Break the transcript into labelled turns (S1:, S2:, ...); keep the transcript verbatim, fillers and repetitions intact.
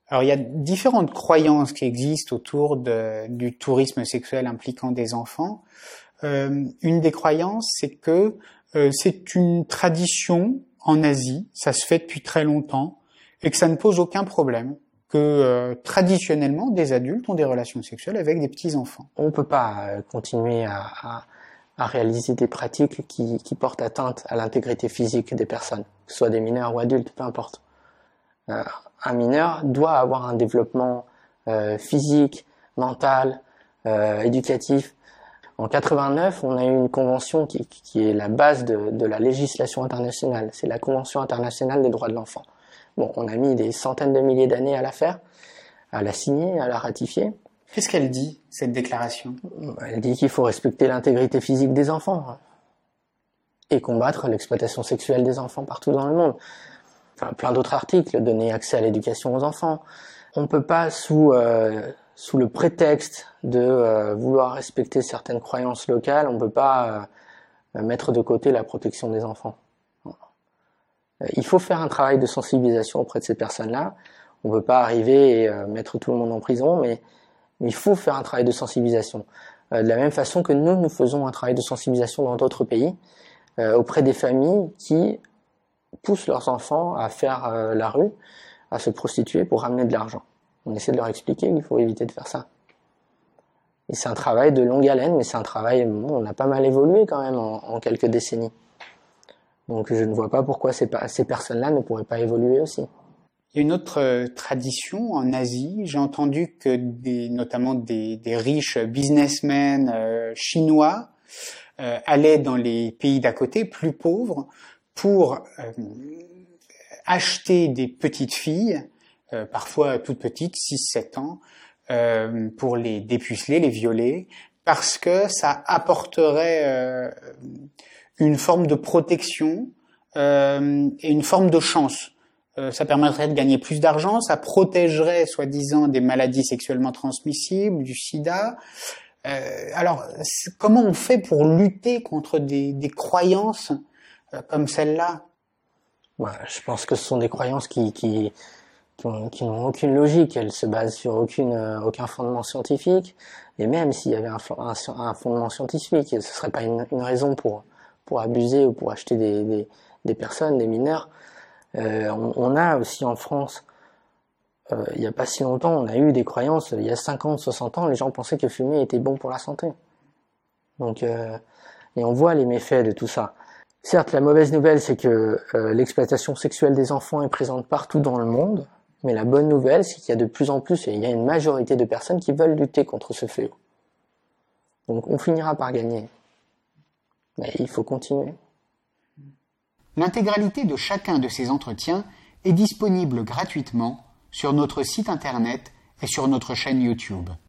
S1: Alors, il y a différentes croyances qui existent autour de, du tourisme sexuel impliquant des enfants. Euh, une des croyances, c'est que euh, c'est une tradition en Asie, ça se fait depuis très longtemps, et que ça ne pose aucun problème, que euh, traditionnellement, des adultes ont des relations sexuelles avec des petits-enfants.
S2: On ne peut pas euh, continuer à, à, à réaliser des pratiques qui, qui portent atteinte à l'intégrité physique des personnes, que ce soit des mineurs ou adultes, peu importe. Euh, un mineur doit avoir un développement euh, physique, mental, euh, éducatif. En quatre-vingt-neuf, on a eu une convention qui, qui est la base de, de la législation internationale. C'est la Convention internationale des droits de l'enfant. Bon, on a mis des centaines de milliers d'années à la faire, à la signer, à la ratifier.
S1: Qu'est-ce qu'elle dit, cette déclaration ?
S2: Elle dit qu'il faut respecter l'intégrité physique des enfants et combattre l'exploitation sexuelle des enfants partout dans le monde. Enfin, plein d'autres articles, donner accès à l'éducation aux enfants. On ne peut pas, sous, euh, sous le prétexte de euh, vouloir respecter certaines croyances locales, on ne peut pas euh, mettre de côté la protection des enfants. Il faut faire un travail de sensibilisation auprès de ces personnes-là. On ne peut pas arriver et euh, mettre tout le monde en prison, mais, mais il faut faire un travail de sensibilisation. Euh, de la même façon que nous, nous faisons un travail de sensibilisation dans d'autres pays, euh, auprès des familles qui poussent leurs enfants à faire euh, la rue, à se prostituer pour ramener de l'argent. On essaie de leur expliquer qu'il faut éviter de faire ça. Et c'est un travail de longue haleine, mais c'est un travail, bon, on a pas mal évolué quand même en, en quelques décennies. Donc je ne vois pas pourquoi ces, ces personnes-là ne pourraient pas évoluer aussi.
S1: Il y a une autre euh, tradition en Asie. J'ai entendu que des, notamment des, des riches businessmen euh, chinois euh, allaient dans les pays d'à côté, plus pauvres, pour euh, acheter des petites filles, euh, parfois toutes petites, six sept ans, euh, pour les dépuceler, les violer, parce que ça apporterait euh, une forme de protection euh, et une forme de chance. Euh, ça permettrait de gagner plus d'argent, ça protégerait, soi-disant, des maladies sexuellement transmissibles, du sida. Euh, alors, comment on fait pour lutter contre des, des croyances euh, comme celle-là ?
S2: Ouais, je pense que ce sont des croyances qui, qui, qui, ont, qui n'ont aucune logique. Elles se basent sur aucune, euh, aucun fondement scientifique. Et même s'il y avait un, un, un fondement scientifique, ce serait pas une, une raison pour pour abuser ou pour acheter des, des, des personnes, des mineurs. Euh, on, on a aussi en France, euh, il n'y a pas si longtemps, on a eu des croyances, il y a cinquante, soixante ans, les gens pensaient que fumer était bon pour la santé. Donc, euh, et on voit les méfaits de tout ça. Certes, la mauvaise nouvelle, c'est que euh, l'exploitation sexuelle des enfants est présente partout dans le monde, mais la bonne nouvelle, c'est qu'il y a de plus en plus, et il y a une majorité de personnes qui veulent lutter contre ce fléau. Donc on finira par gagner. Mais il faut continuer.
S1: L'intégralité de chacun de ces entretiens est disponible gratuitement sur notre site internet et sur notre chaîne YouTube.